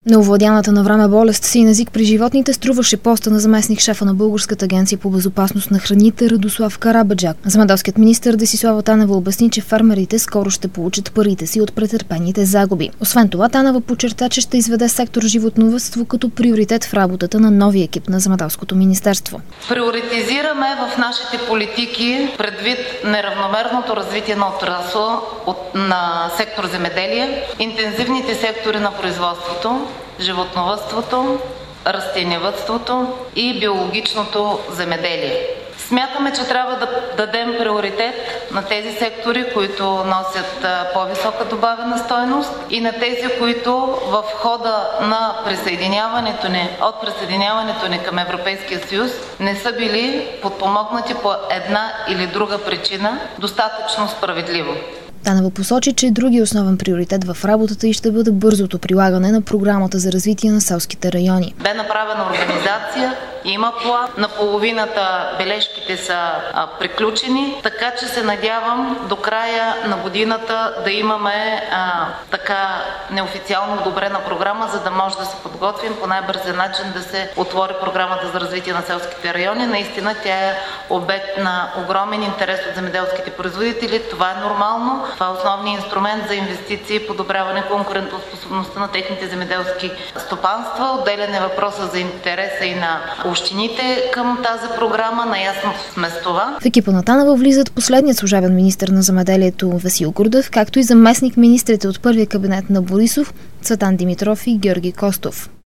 На овладяната на време болест син език при животните струваше поста на заместник шефа на Българската агенция по безопасност на храните Радослав Карабаджак. Земеделският министър Десислава Танева обясни, че фермерите скоро ще получат парите си от претърпените загуби. Освен това, Танева подчерта, че ще изведе сектор животновъдство като приоритет в работата на новия екип на Земеделското министерство. Приоритизираме в нашите политики, предвид неравномерното развитие на отрасъла на сектор земеделие, интензивните сектори на производството, животновъдството, растениевъдството и биологичното земеделие. Смятаме, че трябва да дадем приоритет на тези сектори, които носят по-висока добавена стойност и на тези, които в хода на от присъединяването ни към Европейския съюз не са били подпомогнати по една или друга причина достатъчно справедливо. Танева посочи, че други основен приоритет в работата и ще бъде бързото прилагане на програмата за развитие на селските райони. Бе направена организация, има план, на половината бележките са приключени, така че се надявам до края на годината да имаме неофициално одобрена програма, за да може да се подготвим по най-бързия начин да се отвори програмата за развитие на селските райони. Наистина тя е обект на огромен интерес от земеделските производители. Това е нормално. Това е основният инструмент за инвестиции и подобряване конкурентоспособността на техните земеделски стопанства. Отделен е въпроса за интереса и на общините към тази програма. Наясно сме с това. В екипа на Танева влизат последният служебен министър на земеделието Васил Грудев, както и заместник министрите от първия кабинет на Борисов Цветан Димитров и Георги Костов.